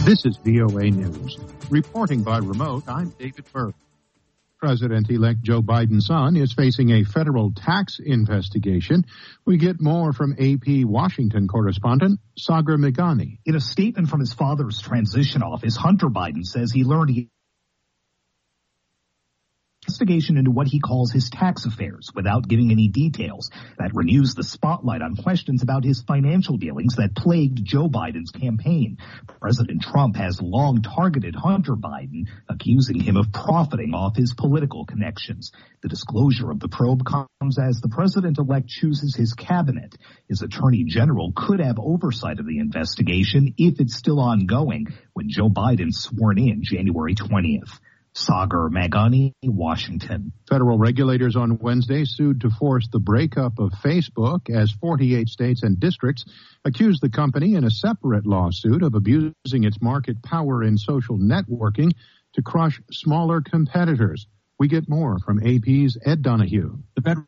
This is VOA News. Reporting by remote, I'm David Burke. President-elect Joe Biden's son is facing a federal tax investigation. We get more from AP Washington correspondent Sagar Meghani. In a statement from his father's transition office, Hunter Biden says he learned investigation into what he calls his tax affairs without giving any details. That renews the spotlight on questions about his financial dealings that plagued Joe Biden's campaign. President Trump has long targeted Hunter Biden, accusing him of profiting off his political connections. The disclosure of the probe comes as the president-elect chooses his cabinet. His attorney general could have oversight of the investigation if it's still ongoing when Joe Biden's sworn in January 20th. Sagar Meghani, Washington. Federal regulators on Wednesday sued to force the breakup of Facebook as 48 states and districts accused the company in a separate lawsuit of abusing its market power in social networking to crush smaller competitors. We get more from AP's Ed Donahue. The federal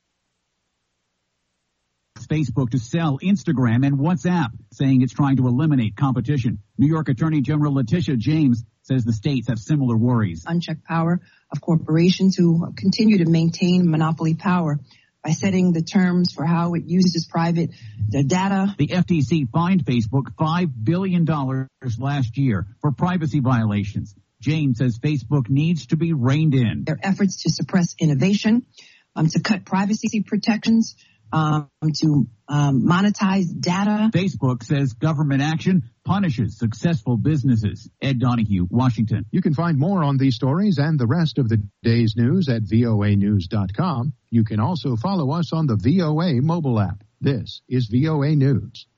Facebook to sell Instagram and WhatsApp, saying it's trying to eliminate competition. New York Attorney General Letitia James says the states have similar worries. Unchecked power of corporations who continue to maintain monopoly power by setting the terms for how it uses private data. The FTC fined Facebook $5 billion last year for privacy violations. James says Facebook needs to be reined in. Their efforts to suppress innovation, to cut privacy protections, to monetize data. Facebook says government action punishes successful businesses. Ed Donahue, Washington. You can find more on these stories and the rest of the day's news at voanews.com. You can also follow us on the VOA mobile app. This is VOA News.